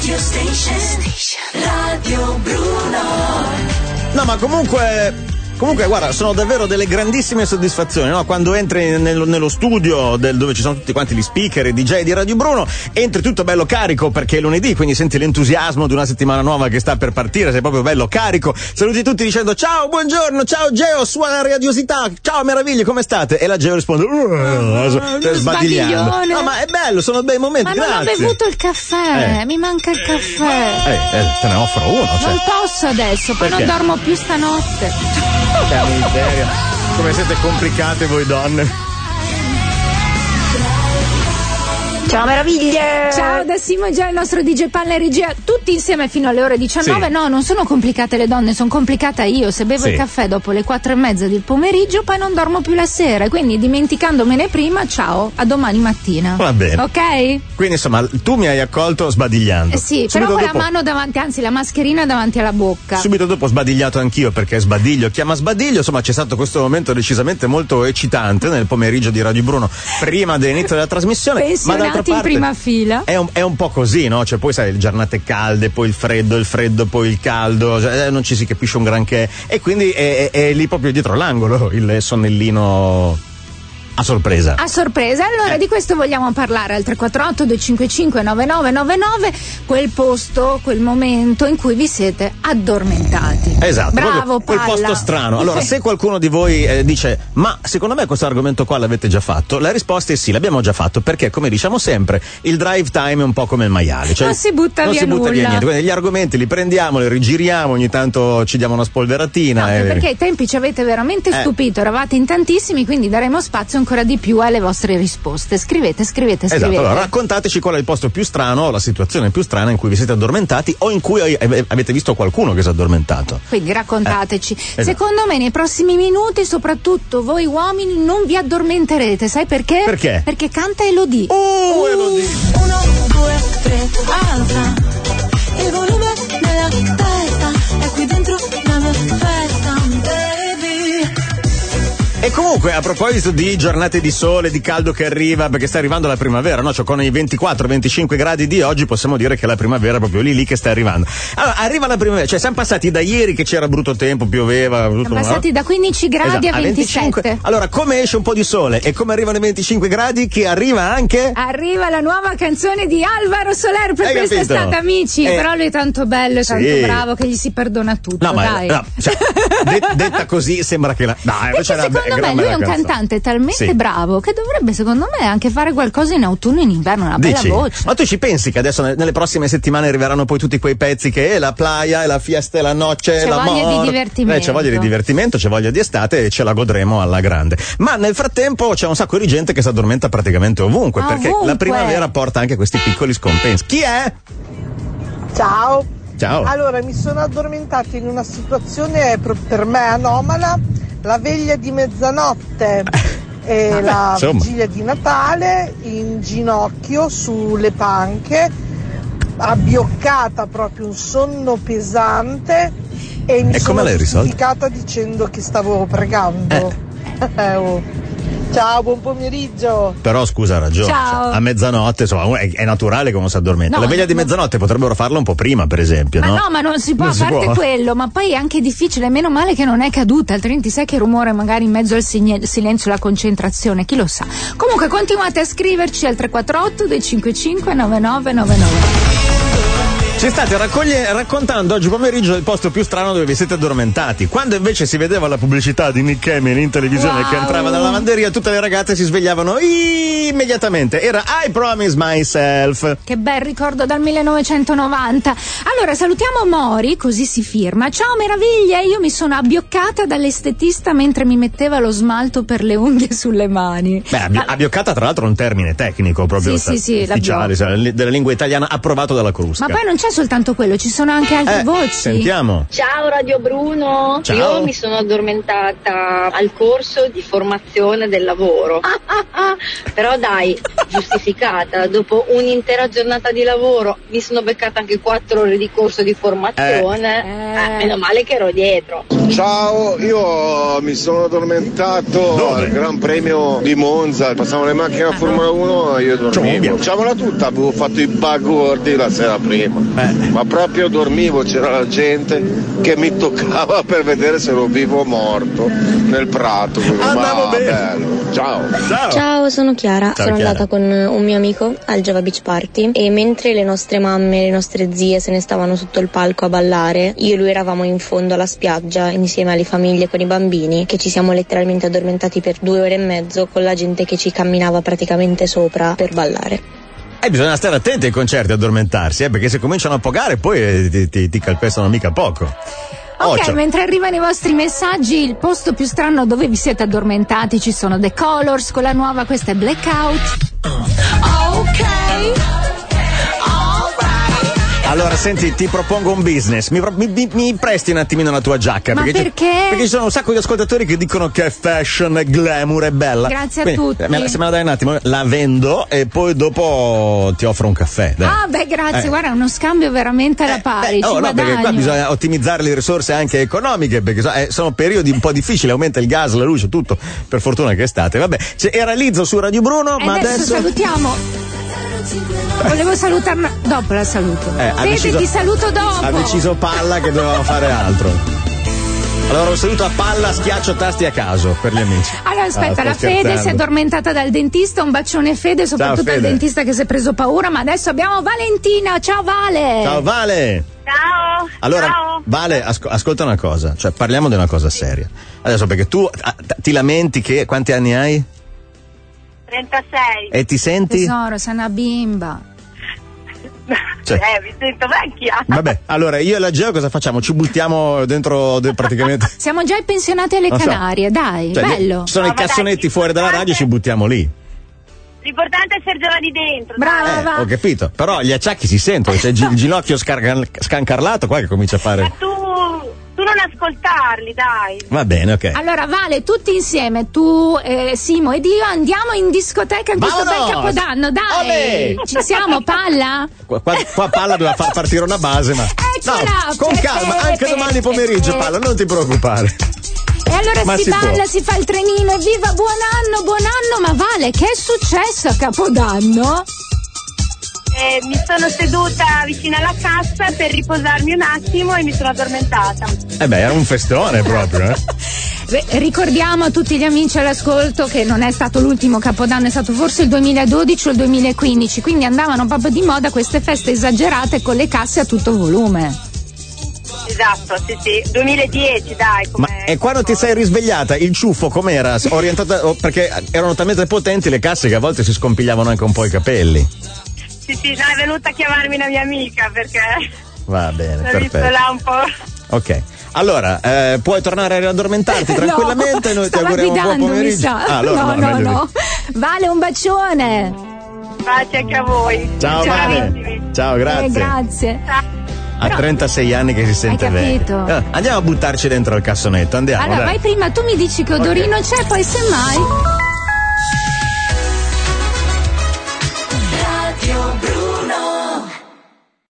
Radio Station. Radio Bruno. No, ma comunque, guarda, sono davvero delle grandissime soddisfazioni, no? Quando entri nello studio dove ci sono tutti quanti gli speaker e DJ di Radio Bruno, entri tutto bello carico perché è lunedì, quindi senti l'entusiasmo di una settimana nuova che sta per partire, sei proprio bello carico, saluti tutti dicendo ciao, buongiorno, ciao Geo, suona radiosità, ciao meraviglie, come state? E la Geo risponde sbadigliando. No, ma è bello, sono bei momenti, ma non grazie. ho bevuto il caffè, mi manca il caffè. Te ne offro uno, cioè. Non posso adesso, poi perché? non dormo più stanotte. Che miseria. Come siete complicate voi donne. Ciao meraviglie! Ciao da Simo, già il nostro DJ Palla e regia, tutti insieme fino alle ore 19. Sì. No, non sono complicate le donne, sono complicata io. Se bevo il caffè dopo le 4:30 del pomeriggio, poi non dormo più la sera. Quindi dimenticandomene prima, ciao, a domani mattina. Va bene. Ok? Quindi insomma, tu mi hai accolto sbadigliando. Sì, subito però con dopo, la mano davanti, anzi la mascherina davanti alla bocca. subito dopo sbadigliato anch'io perché sbadiglio chiama sbadiglio. Insomma, c'è stato questo momento decisamente molto eccitante nel pomeriggio di Radio Bruno prima dell'inizio della trasmissione. Ma d'altra Pensionati in parte, prima fila. è un po' così, no? Cioè poi sai, le giornate calde, poi il freddo, poi il caldo, cioè, non ci si capisce un granché. E quindi è lì proprio dietro l'angolo il sonnellino a sorpresa. A sorpresa, allora di questo vogliamo parlare al 348 255 9999, quel posto, quel momento in cui vi siete addormentati. Esatto, bravo quel Palla. posto strano. Allora, se qualcuno di voi dice ma secondo me questo argomento qua l'avete già fatto, la risposta è sì, l'abbiamo già fatto, perché come diciamo sempre il drive time è un po' come il maiale, cioè non si butta non via si butta nulla. via niente. Quindi gli argomenti li prendiamo, li rigiriamo, ogni tanto ci diamo una spolveratina. No, perché ai tempi ci avete veramente stupito, eravate in tantissimi, quindi daremo spazio ancora di più alle vostre risposte. Scrivete. Esatto, allora raccontateci qual è il posto più strano o la situazione più strana in cui vi siete addormentati o in cui avete visto qualcuno che si è addormentato. Quindi raccontateci. Esatto. Secondo me nei prossimi minuti, soprattutto voi uomini, non vi addormenterete. Sai perché? Perché? Perché canta Elodie. Elodie. 1, 2, 3, alza il volume della testa, è qui dentro la mia festa, baby. E comunque, a proposito di giornate di sole, di caldo che arriva, perché sta arrivando la primavera, no? Cioè con i 24-25 gradi di oggi possiamo dire che la primavera è proprio lì che sta arrivando. Allora, arriva la primavera, cioè siamo passati da ieri che c'era brutto tempo, pioveva, Siamo passati da 15 gradi esatto, a 27. Allora, come esce un po' di sole e come arrivano i 25 gradi, che arriva anche... Arriva la nuova canzone di Alvaro Soler per Hai quest'estate, capito? amici. Però lui è tanto bello, è tanto bravo che gli si perdona tutto. No, ma dai. no, cioè, detta così sembra che la... Dai, Perché secondo me lui è un cantante talmente bravo che dovrebbe, secondo me, anche fare qualcosa in autunno e in inverno, una bella voce. Ma tu ci pensi che adesso nelle prossime settimane arriveranno poi tutti quei pezzi che è la playa, è la fiesta, è la noce, C'è la voglia di divertimento. C'è voglia di divertimento, c'è voglia di estate e ce la godremo alla grande. Ma nel frattempo c'è un sacco di gente che si addormenta praticamente ovunque, perché la primavera porta anche questi piccoli scompensi. Chi è? Ciao. Ciao. Allora, mi sono addormentata in una situazione per me anomala, la veglia di mezzanotte e la vigilia di Natale, in ginocchio sulle panche, abbioccata, proprio un sonno pesante, e mi sono giustificata dicendo che stavo pregando. Ciao, buon pomeriggio. Però scusa, ha ragione. Ciao. A mezzanotte, insomma, è naturale che uno si addormenta. No, la veglia di mezzanotte potrebbero farla un po' prima, per esempio, Ma no? no, ma non si può, Non a si parte può. quello, ma poi è anche difficile, meno male che non è caduta, altrimenti sai che rumore magari in mezzo al silenzio, la concentrazione, chi lo sa. Comunque continuate a scriverci al 348 255 9999. Ci state raccontando oggi pomeriggio il posto più strano dove vi siete addormentati. Quando invece si vedeva la pubblicità di Nick Emin in televisione che entrava dalla lavanderia, tutte le ragazze si svegliavano immediatamente. Era I Promise Myself. Che bel ricordo dal 1990. Allora salutiamo Mori, così si firma. Ciao meraviglia, io mi sono abbioccata dall'estetista mentre mi metteva lo smalto per le unghie sulle mani. Beh, abbioccata tra l'altro è un termine tecnico proprio sì, ufficiale, della lingua italiana, approvato dalla Crusca. Ma poi non c'è soltanto quello, ci sono anche altre voci. Sentiamo. Ciao Radio Bruno. Ciao. Io mi sono addormentata al corso di formazione del lavoro. Però dai, giustificata, dopo un'intera giornata di lavoro mi sono beccata anche 4 ore di corso di formazione, meno male che ero dietro. Ciao, io mi sono addormentato al Gran Premio di Monza, passavano le macchine a Formula 1 e io dormivo. Diciamola tutta, avevo fatto i bagordi la sera prima, ma proprio dormivo, c'era la gente che mi toccava per vedere se ero vivo o morto nel prato. Andavo bene. Bello. Ciao, sono Chiara. Sono andata con un mio amico al Java Beach Party e mentre le nostre mamme e le nostre zie se ne stavano sotto il palco a ballare, io e lui eravamo in fondo alla spiaggia insieme alle famiglie con i bambini, che ci siamo letteralmente addormentati per 2 ore e mezzo con la gente che ci camminava praticamente sopra per ballare. Bisogna stare attenti ai concerti, addormentarsi, perché se cominciano a pagare poi ti calpestano mica poco. Ok, mentre arrivano i vostri messaggi, il posto più strano dove vi siete addormentati, ci sono The Colors con la nuova, questa è Blackout. Ok. Allora, senti, ti propongo un business. Mi presti un attimino la tua giacca? Ma perché? Perché ci sono un sacco di ascoltatori che dicono che è fashion, è glamour, è bella. Grazie Quindi, a tutti. Se me la dai un attimo, la vendo e poi dopo ti offro un caffè. Dai. Ah, beh, grazie. Guarda, è uno scambio veramente alla pari. No, perché qua bisogna ottimizzare le risorse anche economiche, perché sono periodi un po' difficili, aumenta il gas, la luce, tutto. Per fortuna che è estate. Vabbè, era Lizzo su Radio Bruno, ma adesso salutiamo. Volevo salutarla dopo, la saluto. Fede, ti saluto dopo. Ha deciso Palla che doveva fare altro. Allora un saluto a Palla, schiaccio tasti a caso per gli amici. Allora aspetta, la Fede si è addormentata dal dentista, un bacione Fede, soprattutto al dentista che si è preso paura, ma adesso abbiamo Valentina. Ciao Vale. Ciao Vale. Ciao. Allora, ciao. Vale, ascolta una cosa, cioè parliamo di una cosa seria. Adesso perché tu ti lamenti che quanti anni hai? 36. E ti senti? Tesoro, sei una bimba. Cioè. Mi sento vecchia. Vabbè, allora io e la Geo cosa facciamo? Ci buttiamo dentro praticamente. Siamo già pensionati alle Canarie, dai, cioè, bello. Ci sono i cassonetti fuori dalla radio e ci buttiamo lì. L'importante è essere giovani dentro. Brava. Ho capito, però gli acciacchi si sentono, c'è il ginocchio scancarlato qua che comincia a fare. Ma tu non ascoltarli, dai. Va bene, ok. Allora Vale, tutti insieme, tu, Simo ed io andiamo in discoteca in questo bel Capodanno, dai. Olè. Ci siamo, Palla? Qua Palla doveva far partire una base, ma eccola, con calma, anche domani pomeriggio Palla, non ti preoccupare. E allora si balla, può. si fa il trenino, evviva, buon anno, ma Vale, che è successo a Capodanno? Mi sono seduta vicino alla cassa per riposarmi un attimo e mi sono addormentata. Era un festone proprio, Ricordiamo a tutti gli amici all'ascolto che non è stato l'ultimo Capodanno, è stato forse il 2012 o il 2015, quindi andavano proprio di moda queste feste esagerate con le casse a tutto volume. Esatto, sì, 2010 dai. Ma e quando ti sei risvegliata, il ciuffo com'era? Orientata, perché erano talmente potenti le casse che a volte si scompigliavano anche un po' i capelli. Sì, no, è venuta a chiamarmi una mia amica perché va bene, l'ho visto là un po'. Ok, allora puoi tornare a riaddormentarti tranquillamente, noi ti auguriamo un buon pomeriggio. Allora, no. Vale, un bacione. Baci anche a voi. Ciao Vale. Ciao, grazie. Grazie. Ha 36 anni che si sente vecchio. Andiamo a buttarci dentro il cassonetto, andiamo. Allora, vai prima, tu mi dici che odorino c'è, poi semmai.